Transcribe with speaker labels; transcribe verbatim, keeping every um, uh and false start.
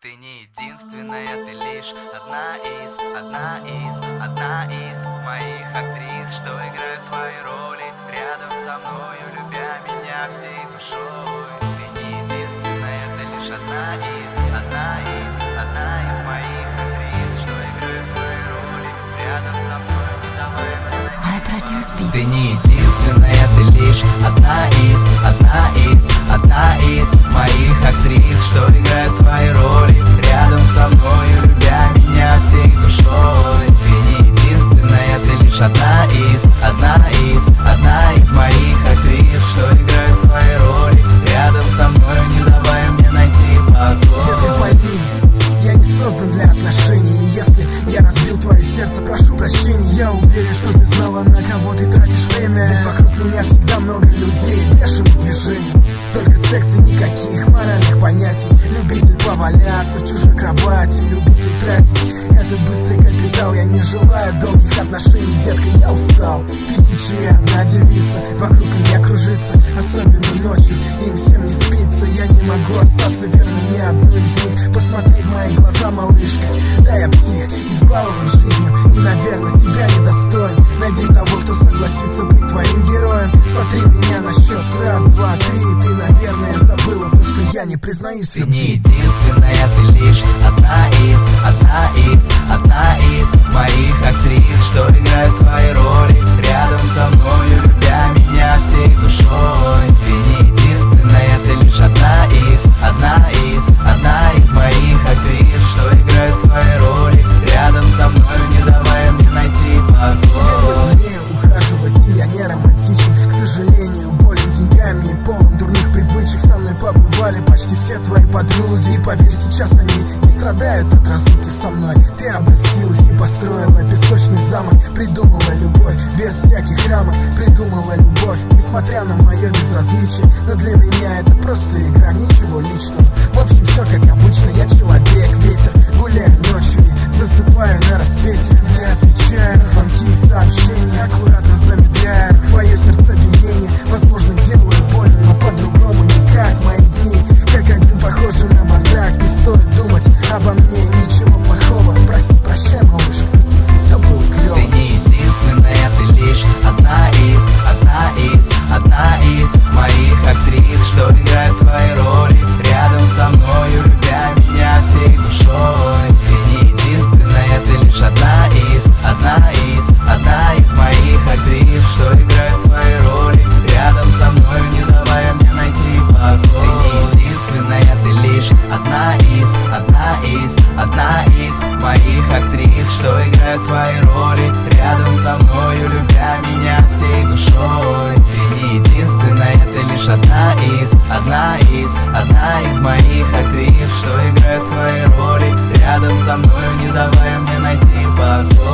Speaker 1: Ты не единственная, ты лишь одна из, одна из, одна из моих актрис, что играют свои роли рядом со мною, любя меня всей душой. Ты не единственная, ты лишь одна из, одна из, одна из моих актрис, что играют свои роли рядом со мной, не давай мне найти. Ты не единственная, ты лишь одна из, одна из, одна из моих актрис, что играют свои роли рядом со мною, любя меня всей душой. Ты не единственная, ты лишь одна из, одна из, одна из моих актрис, что играют свои роли рядом со мною, не давая мне найти покой.
Speaker 2: Детка, пойми, я не создан для отношений. И если я разбил твое сердце, прошу прощения. Я уверен, что ты знала, на кого ты тратишь время. Ведь вокруг меня всегда много людей, бешеных движений. Только секс и никаких моральных понятий. Любитель поваляться в чужой кровати, любитель тратить этот быстрый капитал. Я не желаю долгих отношений, детка, я устал. Тысячи и одна девица вокруг меня кружится, особенно ночью, им всем не спится. Я не могу остаться верным ни одной из них. Посмотри в мои глаза, малышка, да я псих, избалован жизнью и, наверное, тебя недостоин. Найди того, кто согласится быть твоим героем. Смотри меня на счет раз, два, три. Ты, наверное, забыла то, что я не признаюсь в любви.
Speaker 1: Ты не единственная, ты лишь одна из, одна из, одна из моих актрис, что играют свои роли рядом со мною, любя меня всей душой. Ты не единственная, ты лишь одна из, одна из, одна из моих актрис, что играют свои роли рядом со мною, не давая мне найти покой.
Speaker 2: Я не умею ухаживать, и я не романтичен. К сожалению, болен деньгами и полон дурных привычек. Со мной побывали почти все твои подруги. И поверь, сейчас они не страдают от разлуки со мной. Ты обольстилась и построила песочный замок. Придумала любовь без всяких рамок. Придумала любовь, несмотря на мое безразличие. Но для меня это просто игра, ничего личного. В общем, все как обычно, я человек, ветер. Гуляю ночью и засыпаю на рассвете. Не отвечаю на звонки и сообщения, аккуратно замедляю твое сердцебиение. Возможно, делаю больно, но по-другому никак. Мои дни как один похожи на бардак. Не стоит думать обо мне ничего плохого. Прости, прощай, малышка, все было клево.
Speaker 1: Ты не единственная, ты лишь одна из, одна из, одна из моих актрис, что играют свои роли рядом со мною, любя меня всей душой. Ты не единственная, ты лишь одна из, одна из, одна из моих актрис, что играют свои роли рядом со мною, не давая мне найти покой. Ты не единственная, ты лишь одна из, одна из, одна из моих актрис, что играют свои роли рядом со мною, любя меня всей душой. Ты не единственная, ты лишь одна из, одна из, одна из моих актрис, что играют свои роли рядом со мною, не давая мне найти покой.